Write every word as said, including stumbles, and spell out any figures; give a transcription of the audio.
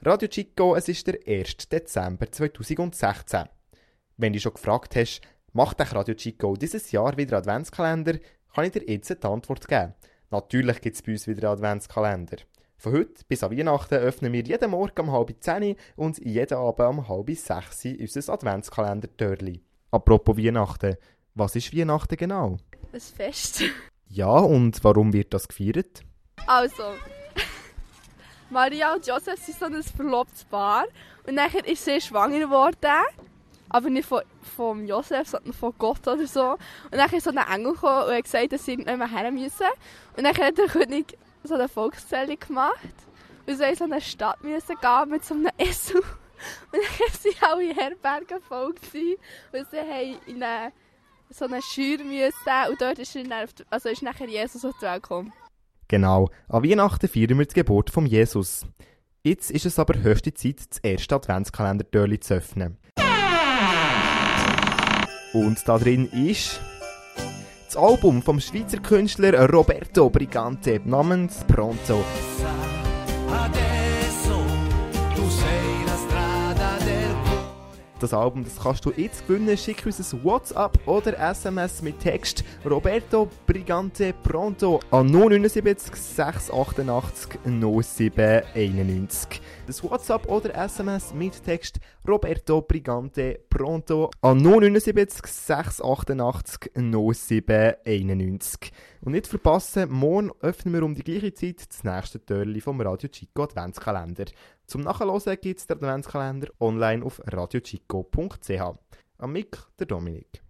Radio Chico, es ist der erste Dezember zweitausendsechzehn. Wenn du dich schon gefragt hast, macht euch Radio Chico dieses Jahr wieder Adventskalender, kann ich dir jetzt die Antwort geben. Natürlich gibt es bei uns wieder einen Adventskalender. Von heute bis an Weihnachten öffnen wir jeden Morgen um halb zehn und jeden Abend um halb sechs unser Adventskalender-Türli. Apropos Weihnachten, was ist Weihnachten genau? Ein Fest. Ja, und warum wird das gefeiert? Also, Maria und Josef sind so ein verlobtes Paar und nachher ist sie schwanger geworden, aber nicht von, von Josef, sondern von Gott oder so. Und dann ist so ein Engel gekommen und hat gesagt, dass sie irgendwann her müssen. Und dann hat der König so eine Volkszählung gemacht und sie in so eine Stadt müssen gehen mit so einem Esel. Und dann waren alle Herbergen voll gewesen, und sie haben in eine, so eine Schür müssen und dort ist, dann, also ist nachher Jesus auf die Welt gekommen. Genau, an Weihnachten feiern wir die Geburt von Jesus. Jetzt ist es aber höchste Zeit, das erste Adventskalender-Türli zu öffnen. Und da drin ist das Album vom Schweizer Künstler Roberto Brigante namens Pronto. Das Album das kannst du jetzt gewinnen. Schick uns ein WhatsApp oder S M S mit Text Roberto Brigante Pronto an null neun sieben sechs acht acht null sieben eins neun. Das WhatsApp oder S M S mit Text Roberto Brigante Pronto an null neun sieben sechs acht acht null sieben eins neun. Und nicht verpassen, morgen öffnen wir um die gleiche Zeit das nächste Türli vom Radio Chico Adventskalender. Zum Nachhören gibt es den Adventskalender online auf radio chico punkt c h. Am Mic, der Dominik.